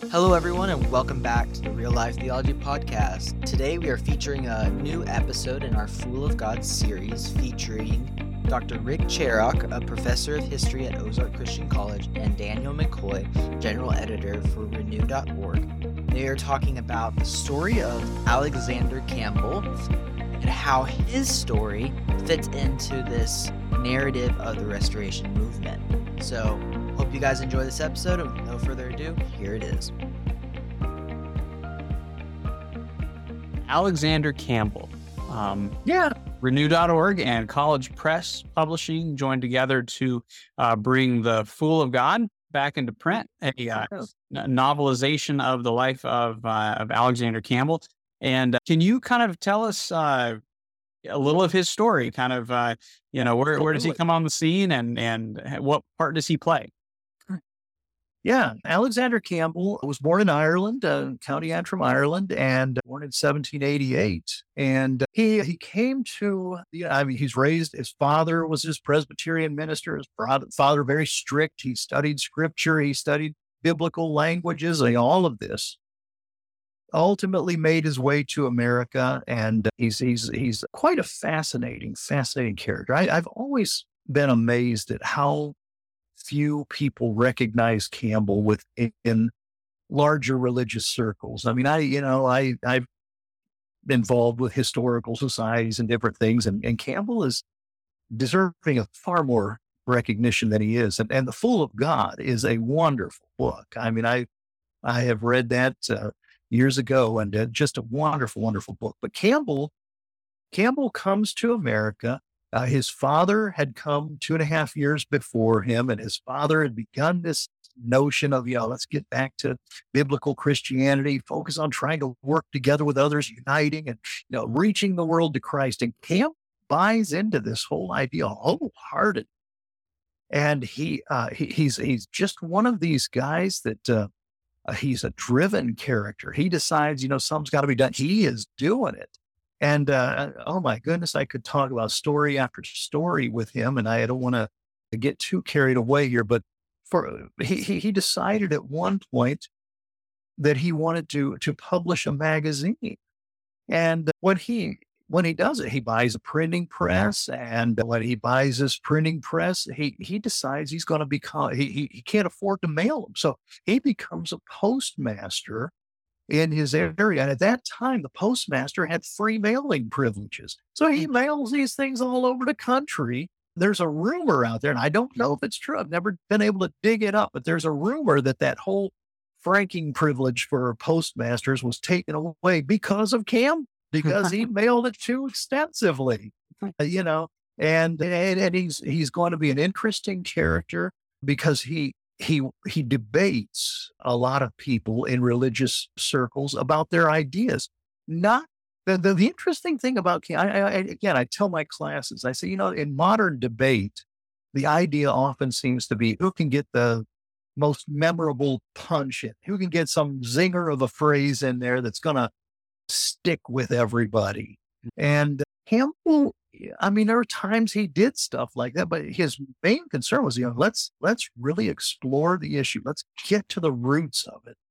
Hello, everyone, and welcome back to the Real Life Theology Podcast. Today, we are featuring a new episode in our Fool of God series featuring Dr. Rick Cherok, a professor of history at Ozark Christian College, and Daniel McCoy, general editor for Renew.org. They are talking about the story of Alexander Campbell and how his story fits into this narrative of the Restoration Movement. So, hope you guys enjoy this episode, and with no further ado, here it is. Alexander Campbell. Renew.org and College Press Publishing joined together to bring The Fool of God back into print, a novelization of the life of Alexander Campbell. And can you kind of tell us a little of his story? Kind of, where does he come on the scene, and what part does he play? Yeah, Alexander Campbell was born in Ireland, County Antrim, Ireland, and born in 1788. And he came to, he's raised, his father was his Presbyterian minister, his father very strict. He studied scripture, he studied biblical languages, all of this. Ultimately made his way to America, and he's quite a fascinating character. I've always been amazed at how few people recognize Campbell within larger religious circles. I mean, I've been involved with historical societies and different things, and Campbell is deserving of far more recognition than he is. And The Fool of God is a wonderful book. I mean, I have read that years ago, and just a wonderful, wonderful book. But Campbell comes to America. His father had come 2.5 years before him, and his father had begun this notion of, let's get back to biblical Christianity, focus on trying to work together with others, uniting and, reaching the world to Christ. And Campbell buys into this whole idea wholehearted. And he's just one of these guys that he's a driven character. He decides, something's got to be done. He is doing it. And, oh my goodness, I could talk about story after story with him, and I don't want to get too carried away here, but he decided at one point that he wanted to publish a magazine. And when he does it, he buys a printing press, and when he buys this printing press, he decides he's going to become, he can't afford to mail them. So he becomes a postmaster in his area. And at that time, the postmaster had free mailing privileges. So he mails these things all over the country. There's a rumor out there, and I don't know if it's true. I've never been able to dig it up, but there's a rumor that whole franking privilege for postmasters was taken away because of Cam, because he mailed it too extensively, and he's going to be an interesting character because he debates a lot of people in religious circles about their ideas. Not the interesting thing about Cam, I tell my classes, I say, in modern debate, the idea often seems to be who can get the most memorable punch in, who can get some zinger of a phrase in there that's going to stick with everybody. And Campbell, there are times he did stuff like that, but his main concern was, let's really explore the issue. Let's get to the roots of it.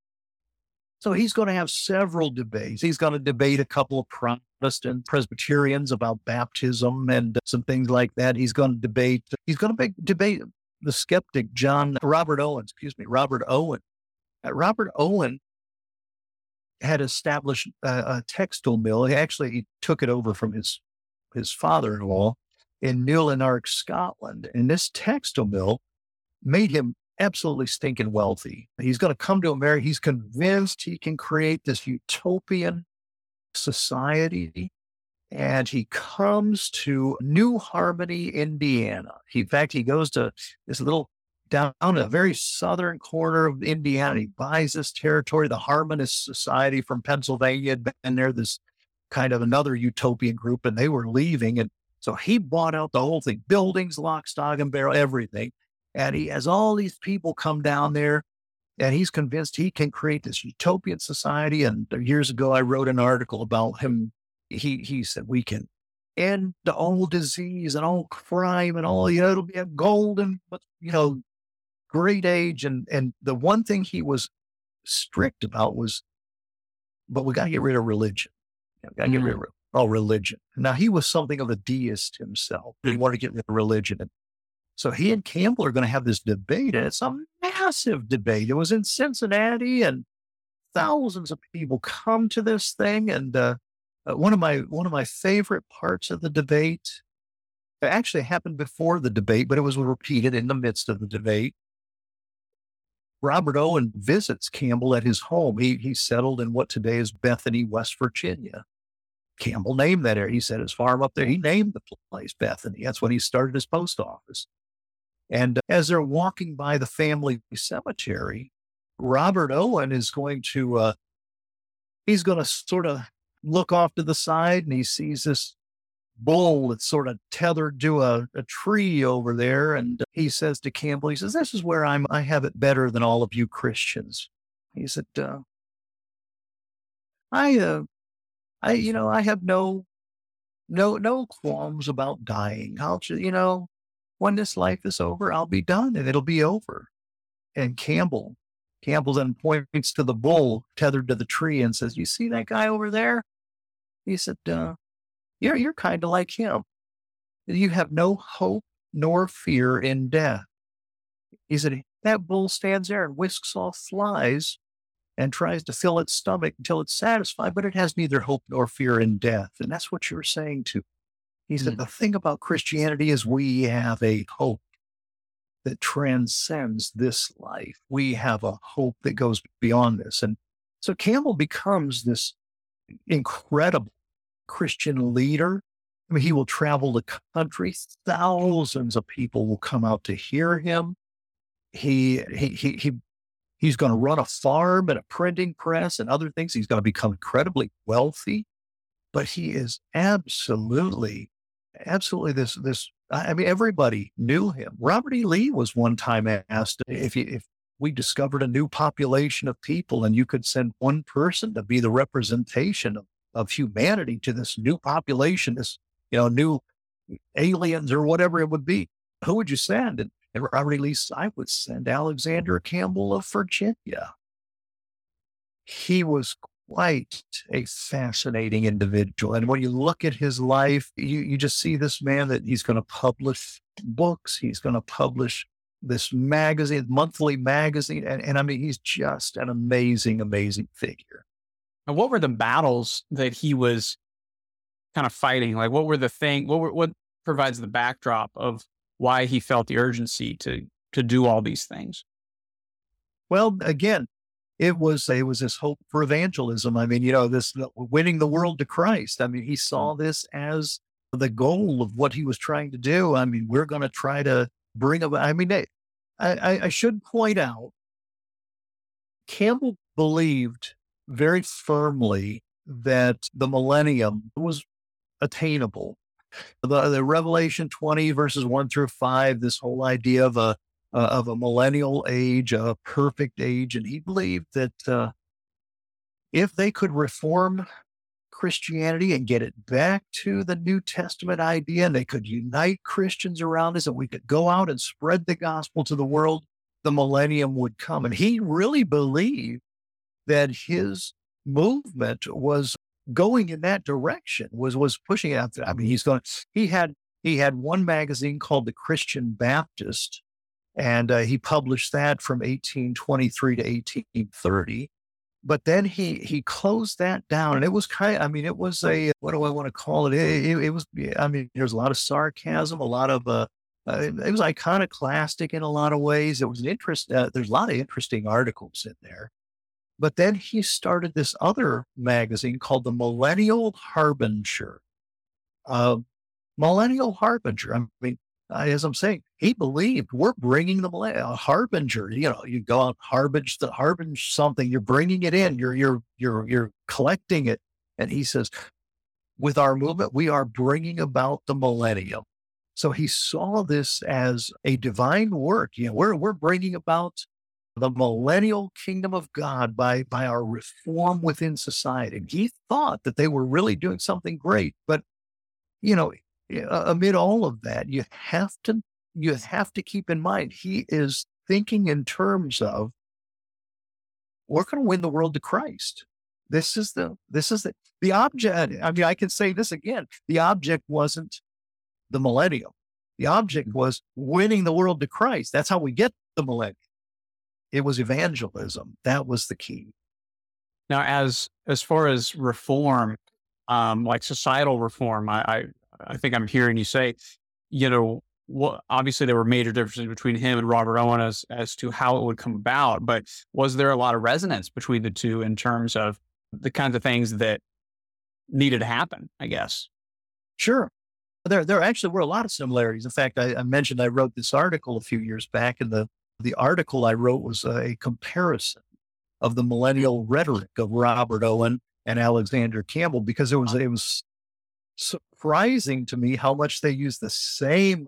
So he's going to have several debates. He's going to debate a couple of Protestant Presbyterians about baptism and some things like that. He's going to debate the skeptic Robert Owen. Robert Owen had established a textile mill. He took it over from his father-in-law in Newlanark, Scotland. And this textile mill made him absolutely stinking wealthy. He's going to come to America. He's convinced he can create this utopian society. And he comes to New Harmony, Indiana. In fact, he goes to this little down a very southern corner of Indiana. He buys this territory. The Harmonist Society from Pennsylvania had been there, this kind of another utopian group, and they were leaving. And so he bought out the whole thing, buildings, lock, stock, and barrel, everything. And he has all these people come down there, and he's convinced he can create this utopian society. And years ago, I wrote an article about him. He said, we can end all disease and all crime and all, it'll be a golden, great age. And the one thing he was strict about was, but we got to get rid of religion. We got to get rid Mm. of religion. Now, he was something of a deist himself. He wanted to get rid of religion. And so he and Campbell are going to have this debate, and it's a massive debate. It was in Cincinnati, and thousands of people come to this thing. And one of my favorite parts of the debate, it actually happened before the debate, but it was repeated in the midst of the debate. Robert Owen visits Campbell at his home. He settled in what today is Bethany, West Virginia. Campbell named that area. He said his farm up there. He named the place Bethany. That's when he started his post office. And as they're walking by the family cemetery, Robert Owen is going to he's going to sort of look off to the side, and he sees this bull that's sort of tethered to a tree over there. And he says to Campbell, he says, "This is where I have it better than all of you Christians." He said, I have no qualms about dying. When this life is over, I'll be done and it'll be over. And Campbell then points to the bull tethered to the tree and says, "You see that guy over there?" He said, you're kind of like him. You have no hope nor fear in death." He said, "That bull stands there and whisks off flies and tries to fill its stomach until it's satisfied, but it has neither hope nor fear in death." And that's what you're saying too. He said, the thing about Christianity is we have a hope that transcends this life. We have a hope that goes beyond this. And so Campbell becomes this incredible Christian leader. I mean, he will travel the country. Thousands of people will come out to hear him. He's going to run a farm and a printing press and other things. He's going to become incredibly wealthy, but he is absolutely this. I mean, everybody knew him. Robert E. Lee was one time asked if we discovered a new population of people and you could send one person to be the representation of humanity to this new population, this, new aliens or whatever it would be, who would you send? And Robert E. Lee said, "I would send Alexander Campbell of Virginia." He was quite a fascinating individual. And when you look at his life, you just see this man that he's going to publish books. He's going to publish this magazine, monthly magazine. And I mean, he's just an amazing, amazing figure. And what were the battles that he was kind of fighting? Like, what provides the backdrop of why he felt the urgency to do all these things? Well, again, it was this hope for evangelism. I mean, this winning the world to Christ. I mean, he saw this as the goal of what he was trying to do. I mean, we're going to try to bring about. I mean, I should point out, Campbell believed very firmly that the millennium was attainable. The Revelation 20 verses 1-5, this whole idea of a millennial age, a perfect age. And he believed that if they could reform Christianity and get it back to the New Testament idea, and they could unite Christians around us, and we could go out and spread the gospel to the world, the millennium would come. And he really believed that his movement was going in that direction, was pushing it out there. I mean, he had one magazine called The Christian Baptist, and he published that from 1823 to 1830. But then he closed that down, and it was it was a, what do I want to call it? It was, I mean, there's a lot of sarcasm, a lot of, it was iconoclastic in a lot of ways. It was there's a lot of interesting articles in there. But then he started this other magazine called the Millennial Harbinger. Millennial Harbinger. I mean, as I'm saying, he believed we're bringing the harbinger. You go out, harbinge something. You're bringing it in. You're collecting it. And he says, with our movement, we are bringing about the millennium. So he saw this as a divine work. We're bringing about the millennial kingdom of God by our reform within society. And he thought that they were really doing something great. But, amid all of that, you have to keep in mind, he is thinking in terms of we're going to win the world to Christ. The object. I mean, I can say this again. The object wasn't the millennium. The object was winning the world to Christ. That's how we get the millennium. It was evangelism. That was the key. Now, as far as reform, like societal reform, I think I'm hearing you say, obviously there were major differences between him and Robert Owen as to how it would come about, but was there a lot of resonance between the two in terms of the kinds of things that needed to happen, I guess? Sure. There actually were a lot of similarities. In fact, I mentioned I wrote this article a few years back, and the article I wrote was a comparison of the millennial rhetoric of Robert Owen and Alexander Campbell, because it was surprising to me how much they used the same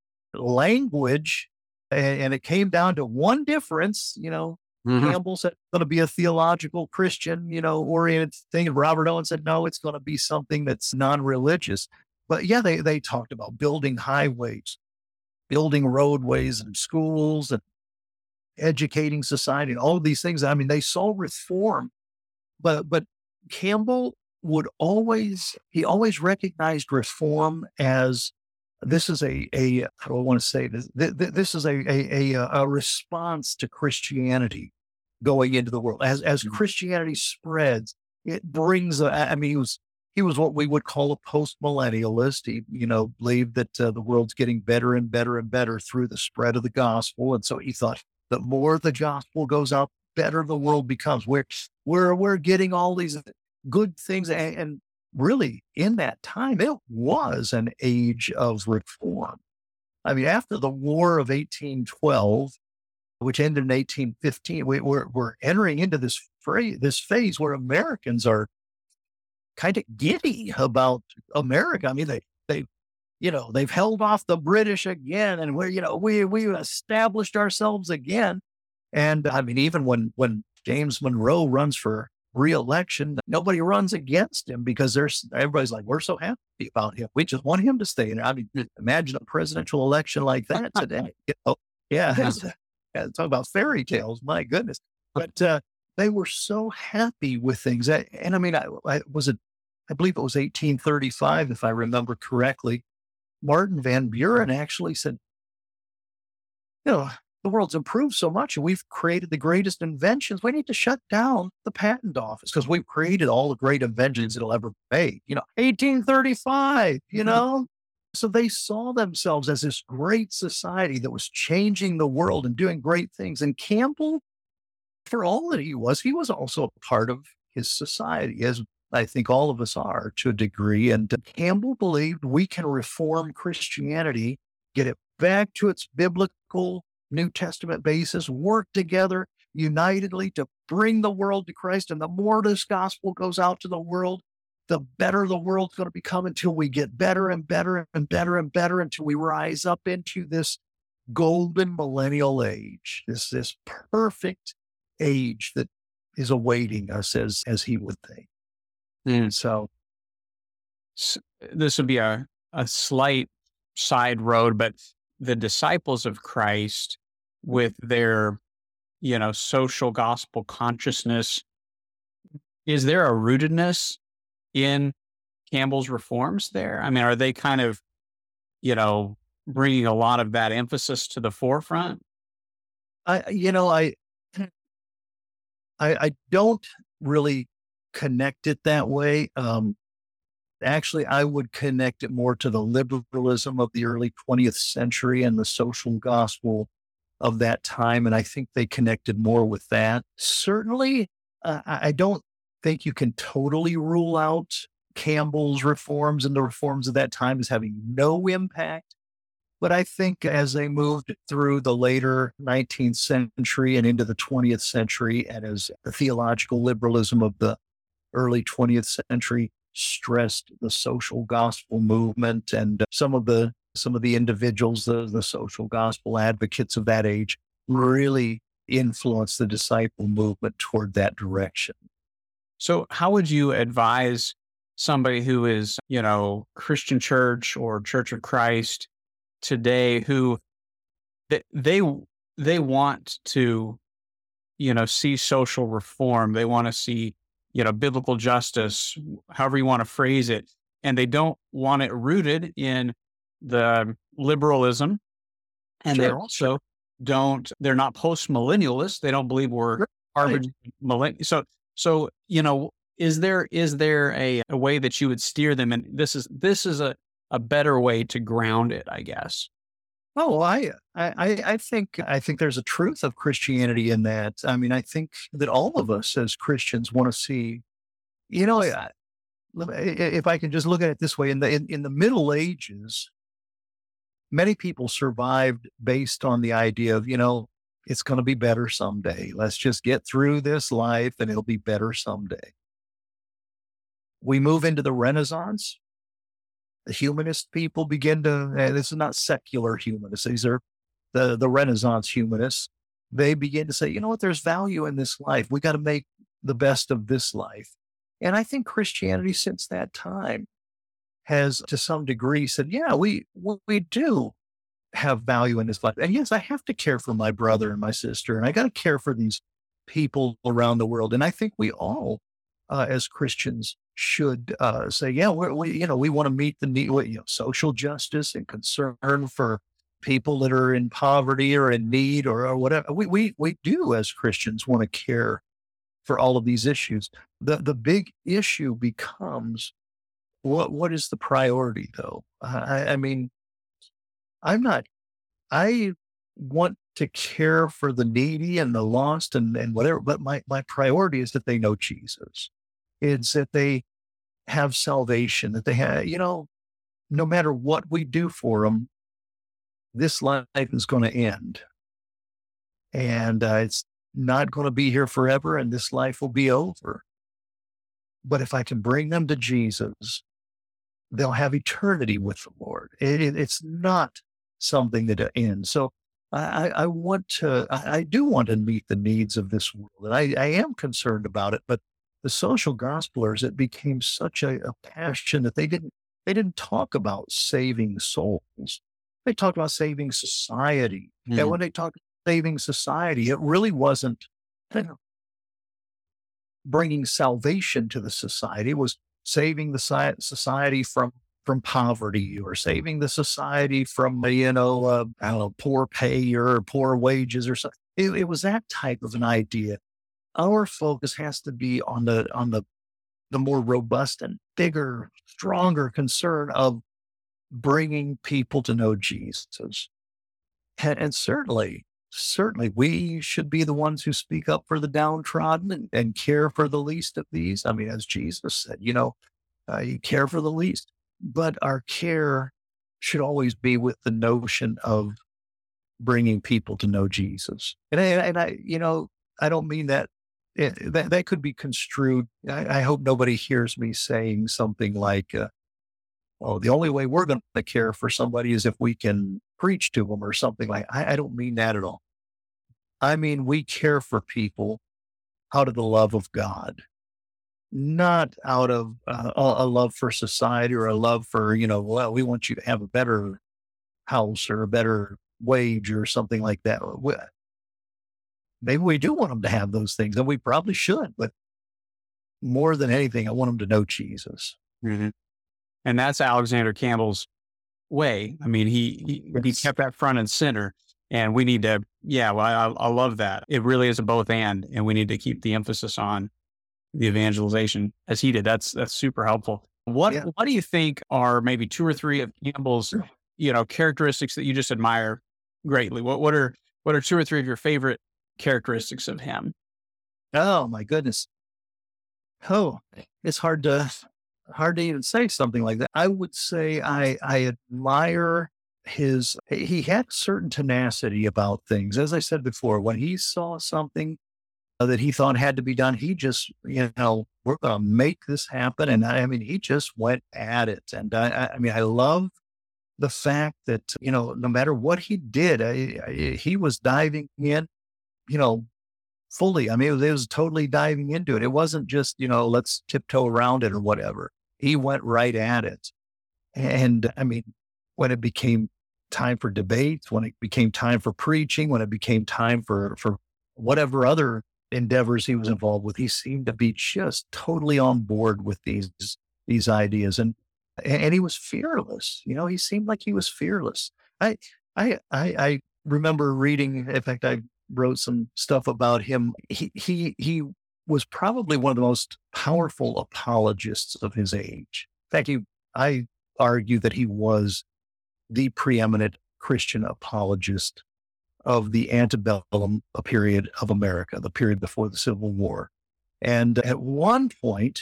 language, and it came down to one difference. Campbell said it's going to be a theological Christian, oriented thing. And Robert Owen said, no, it's going to be something that's non-religious. But yeah, they talked about building highways, building roadways and schools and educating society and all of these things. I mean, they saw reform, but Campbell always recognized reform as, this is how do I want to say this? This is a response to Christianity going into the world. As Christianity spreads, it brings, he was what we would call a post-millennialist. He, believed that the world's getting better and better and better through the spread of the gospel. And so he thought the more the gospel goes out, better the world becomes. We're getting all these good things. And really, in that time, it was an age of reform. I mean, after the War of 1812, which ended in 1815, we're entering into this phase where Americans are kind of giddy about America. I mean, they've held off the British again, and we established ourselves again. And I mean, even when James Monroe runs for re-election, nobody runs against him because everybody's like, we're so happy about him. We just want him to stay in there. I mean, imagine a presidential election like that today. Talk about fairy tales. My goodness. But they were so happy with things. And I mean, I believe it was 1835, if I remember correctly. Martin Van Buren actually said, the world's improved so much and we've created the greatest inventions. We need to shut down the patent office because we've created all the great inventions that'll ever be made. 1835, So they saw themselves as this great society that was changing the world and doing great things. And Campbell, for all that he was also a part of his society, as I think all of us are to a degree. And Campbell believed we can reform Christianity, get it back to its biblical New Testament basis, work together unitedly to bring the world to Christ. And the more this gospel goes out to the world, the better the world's going to become, until we get better and better and better and better, until we rise up into this golden millennial age, this perfect age that is awaiting us, as he would think. And so this would be a slight side road, but the disciples of Christ, with their, social gospel consciousness, is there a rootedness in Campbell's reforms there? I mean, are they kind of, bringing a lot of that emphasis to the forefront? I don't really connect it that way. Actually, I would connect it more to the liberalism of the early 20th century and the social gospel of that time. And I think they connected more with that. Certainly, I don't think you can totally rule out Campbell's reforms and the reforms of that time as having no impact. But I think as they moved through the later 19th century and into the 20th century, and as the theological liberalism of the early 20th century stressed the social gospel movement, and some of the individuals, the social gospel advocates of that age, really influenced the disciple movement toward that direction. So how would you advise somebody who is, Christian Church or Church of Christ today, who they want to see social reform. They want to see, biblical justice, however you want to phrase it. And they don't want it rooted in the liberalism. And they Sure. also they're not post-millennialists. They don't believe we're Right. Harvard millennial. So, is there a way that you would steer them? And this is a better way to ground it, I guess. Oh, I think there's a truth of Christianity in that. I mean, I think that all of us as Christians want to see, if I can just look at it this way, in the Middle Ages, many people survived based on the idea of, it's going to be better someday. Let's just get through this life and it'll be better someday. We move into the Renaissance. The humanist people begin to, this is not secular humanists. These are the Renaissance humanists. They begin to say, you know what, there's value in this life. We got to make the best of this life. And I think Christianity since that time has to some degree said, yeah, we do have value in this life. And yes, I have to care for my brother and my sister, and I got to care for these people around the world. And I think we all, as Christians, should say, yeah, we want to meet the need, social justice and concern for people that are in poverty or in need or whatever. We do as Christians want to care for all of these issues. The big issue becomes what is the priority though? I mean, I want to care for the needy and the lost and whatever, but my priority is that they know Jesus. It's that they have salvation, that they have, no matter what we do for them, this life is going to end. And it's not going to be here forever, and this life will be over. But if I can bring them to Jesus, they'll have eternity with the Lord. It's not something that ends. So I do want to meet the needs of this world. And I am concerned about it, but the social gospelers, it became such a passion that they didn't talk about saving souls. They talked about saving society. Mm. And when they talked about saving society, it really wasn't bringing salvation to the society. It was saving the society from poverty, or saving the society from, poor pay or poor wages or something. It was that type of an idea. Our focus has to be on the more robust and bigger, stronger concern of bringing people to know Jesus. And certainly we should be the ones who speak up for the downtrodden and care for the least of these. I mean, as Jesus said, you care for the least, but our care should always be with the notion of bringing people to know Jesus. And I don't mean that. That could be construed. I hope nobody hears me saying something like, the only way we're going to care for somebody is if we can preach to them or something like that. I don't mean that at all. I mean, we care for people out of the love of God, not out of a love for society or a love for, we want you to have a better house or a better wage or something like that. Maybe we do want them to have those things, and we probably should, but more than anything, I want them to know Jesus. Mm-hmm. And that's Alexander Campbell's way. I mean, he kept that front and center, and we need to, I love that. It really is a both and we need to keep the emphasis on the evangelization as he did. That's super helpful. What do you think are maybe two or three of Campbell's, characteristics that you just admire greatly? What are two or three of your favorite characteristics of him? Oh my goodness. Oh, it's hard to even say something like that. I would say I admire he had certain tenacity about things. As I said before, when he saw something that he thought had to be done, he just, we're going to make this happen. And he just went at it. And I love the fact that, no matter what he did, he was diving in, fully. It was totally diving into it. It wasn't just, let's tiptoe around it or whatever. He went right at it. And when it became time for debates, when it became time for preaching, when it became time for whatever other endeavors he was involved with, he seemed to be just totally on board with these ideas. And he was fearless. He seemed like he was fearless. I remember reading, in fact, I wrote some stuff about him. He was probably one of the most powerful apologists of his age. In fact, I argue that he was the preeminent Christian apologist of the antebellum period of America, the period before the Civil War. And at one point,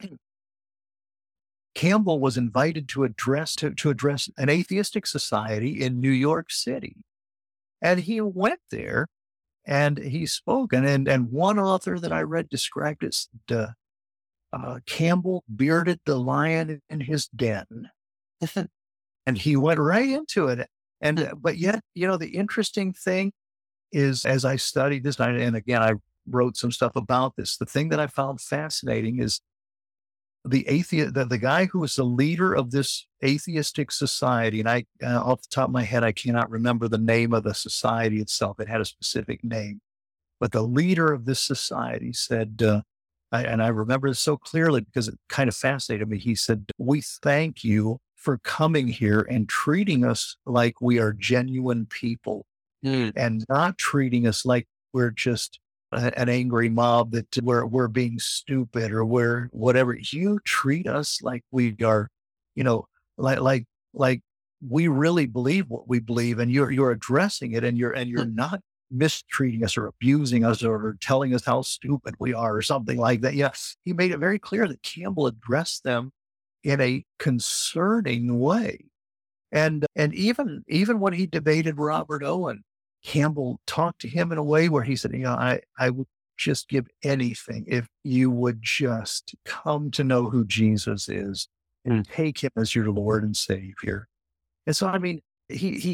Campbell was invited to address an atheistic society in New York City. And he went there and he spoke. And one author that I read described it, Campbell bearded the lion in his den. And he went right into it. But yet, the interesting thing is, as I studied this, and again, I wrote some stuff about this, the thing that I found fascinating is the guy who was the leader of this atheistic society. And off the top of my head, I cannot remember the name of the society itself. It had a specific name, but the leader of this society said, and I remember this so clearly because it kind of fascinated me. He said, "We thank you for coming here and treating us like we are genuine people and not treating us like we're just an angry mob, that we're being stupid or we're whatever. You treat us like we are, like we really believe what we believe, and you're addressing it, and you're not mistreating us or abusing us or telling us how stupid we are or something like that." Yes, he made it very clear that Campbell addressed them in a concerning way. And even when he debated Robert Owen, Campbell talked to him in a way where he said, I would just give anything if you would just come to know who Jesus is and take him as your Lord and Savior. And so, I mean, he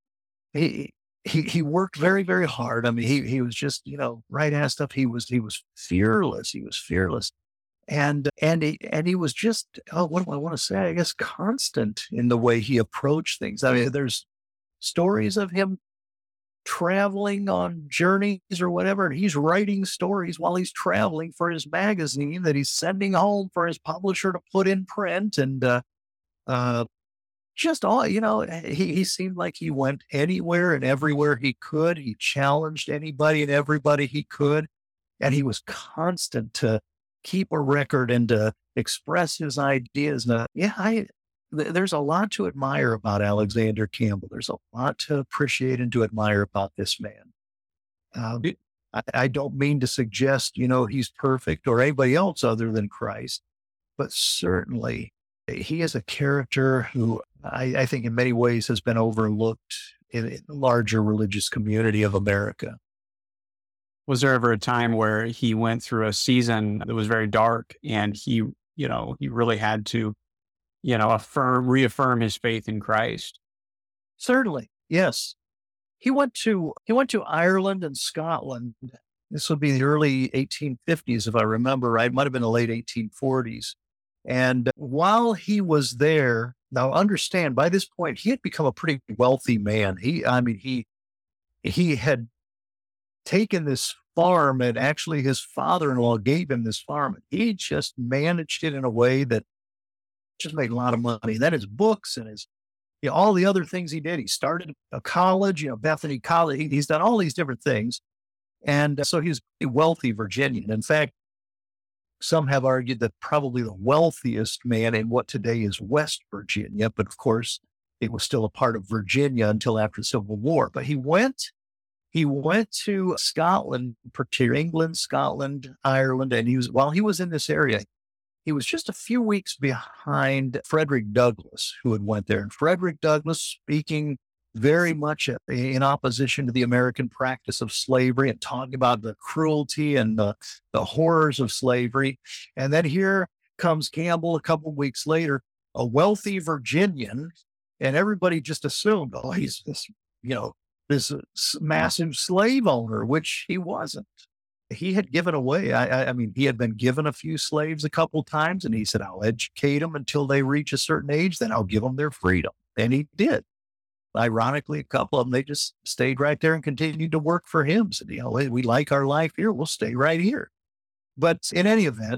worked very, very hard. I mean, he was just, right at stuff. He was fearless. He was fearless. And he was just, what do I want to say? I guess constant in the way he approached things. I mean, there's stories of him traveling on journeys or whatever, and he's writing stories while he's traveling for his magazine that he's sending home for his publisher to put in print. And just all, he seemed like he went anywhere and everywhere he could. He challenged anybody and everybody he could, and he was constant to keep a record and to express his ideas. There's a lot to admire about Alexander Campbell. There's a lot to appreciate and to admire about this man. I don't mean to suggest, he's perfect or anybody else other than Christ, but certainly he is a character who I think in many ways has been overlooked in the larger religious community of America. Was there ever a time where he went through a season that was very dark and he really had to, reaffirm his faith in Christ? Certainly. Yes. He went to Ireland and Scotland. This would be the early 1850s, if I remember right. It might have been the late 1840s. And while he was there, now understand, by this point, he had become a pretty wealthy man. He had taken this farm, and actually his father-in-law gave him this farm. He just managed it in a way that just made a lot of money. Then his books and his, all the other things he did. He started a college, Bethany College. He's done all these different things. And so he's a wealthy Virginian. In fact, some have argued that probably the wealthiest man in what today is West Virginia, but of course it was still a part of Virginia until after the Civil War. But he went to Scotland, particularly England, Scotland, Ireland, and while he was in this area, he was just a few weeks behind Frederick Douglass, who had went there. And Frederick Douglass, speaking very much in opposition to the American practice of slavery and talking about the cruelty and the horrors of slavery. And then here comes Campbell a couple of weeks later, a wealthy Virginian, and everybody just assumed, he's this, this massive slave owner, which he wasn't. He had given away. I mean, he had been given a few slaves a couple times, and he said, I'll educate them until they reach a certain age, then I'll give them their freedom. And he did. ironically, a couple of them, they just stayed right there and continued to work for him. Said, "Hey, we like our life here. We'll stay right here." But in any event,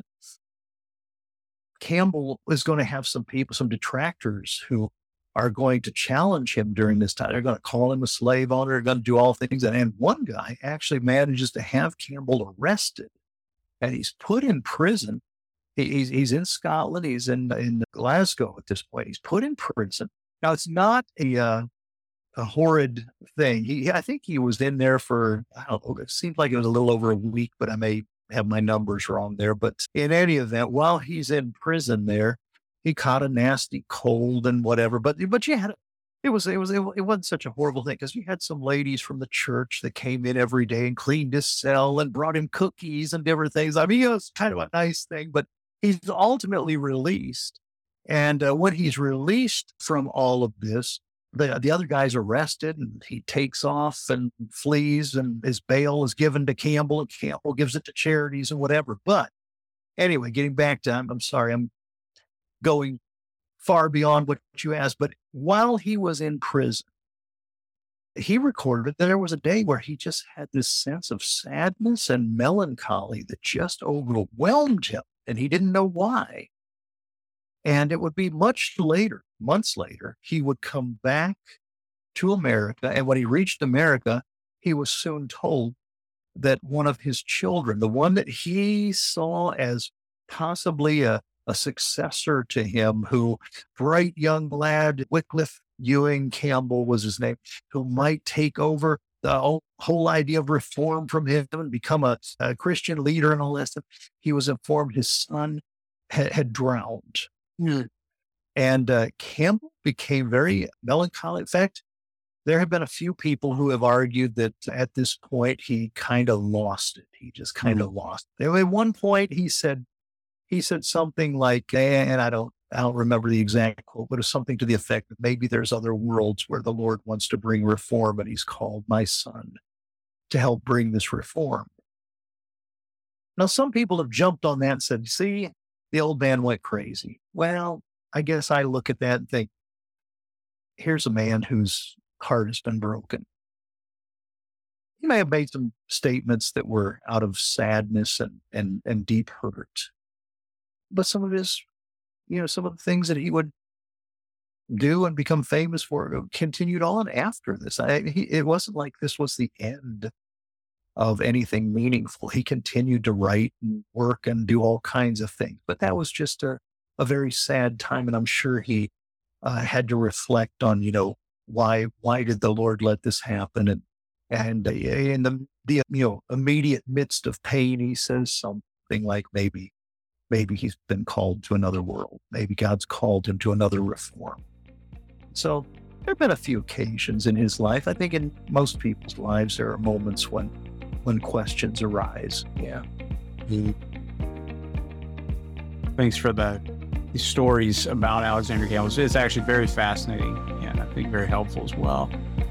Campbell is going to have some people, some detractors who are going to challenge him during this time. They're going to call him a slave owner. They're going to do all things. And one guy actually manages to have Campbell arrested, and he's put in prison. He's in Scotland. He's in Glasgow at this point. He's put in prison. Now, it's not a horrid thing. I think he was in there for, I don't know, it seemed like it was a little over a week, but I may have my numbers wrong there. But in any event, while he's in prison there, he caught a nasty cold and whatever. But you had it wasn't such a horrible thing, because you had some ladies from the church that came in every day and cleaned his cell and brought him cookies and different things. I mean, it was kind of a nice thing. But he's ultimately released, and when he's released from all of this, the other guy's arrested, and he takes off and flees, and his bail is given to Campbell, and Campbell gives it to charities and whatever. But anyway, getting back to, I'm sorry, I'm going far beyond what you asked, but while he was in prison, he recorded that there was a day where he just had this sense of sadness and melancholy that just overwhelmed him, and he didn't know why. And it would be much later, months later, he would come back to America. And when he reached America, he was soon told that one of his children, the one that he saw as possibly a successor to him, who, bright young lad, Wycliffe Ewing Campbell was his name, who might take over the whole idea of reform from him and become a Christian leader and all that stuff. He was informed his son had drowned. And Campbell became very melancholy. In fact, there have been a few people who have argued that at this point, he kind of lost it. He just kind of lost it. At one point, he said something like, and I don't remember the exact quote, but it's something to the effect that maybe there's other worlds where the Lord wants to bring reform, and he's called my son to help bring this reform. Now, some people have jumped on that and said, see, the old man went crazy. Well, I guess I look at that and think, here's a man whose heart has been broken. He may have made some statements that were out of sadness and deep hurt. But some of his, some of the things that he would do and become famous for continued on after this. It wasn't like this was the end of anything meaningful. He continued to write and work and do all kinds of things. But that was just a very sad time. And I'm sure he had to reflect on, why did the Lord let this happen? And in the immediate midst of pain, he says something like, maybe he's been called to another world. Maybe God's called him to another reform. So there have been a few occasions in his life. I think in most people's lives, there are moments when questions arise. Yeah. Thanks for these stories about Alexander Campbell. It's actually very fascinating and I think very helpful as well.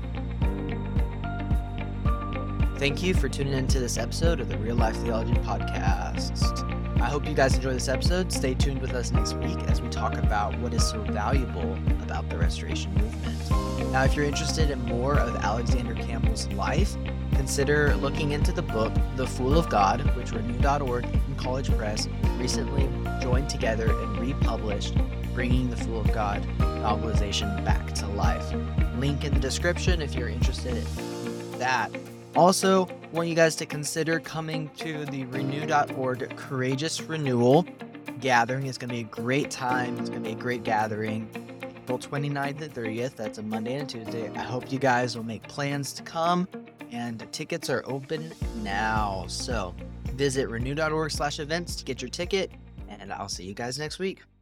Thank you for tuning into this episode of the Real Life Theology Podcast. I hope you guys enjoy this episode. Stay tuned with us next week as we talk about what is so valuable about the Restoration Movement. Now, if you're interested in more of Alexander Campbell's life, consider looking into the book, The Fool of God, which Renew.org and College Press recently joined together and republished, bringing The Fool of God novelization back to life. Link in the description if you're interested in that. Also, want you guys to consider coming to the Renew.org Courageous Renewal gathering. It's going to be a great time. It's going to be a great gathering. April 29th and 30th. That's a Monday and Tuesday. I hope you guys will make plans to come, and tickets are open now. So visit renew.org/events to get your ticket, and I'll see you guys next week.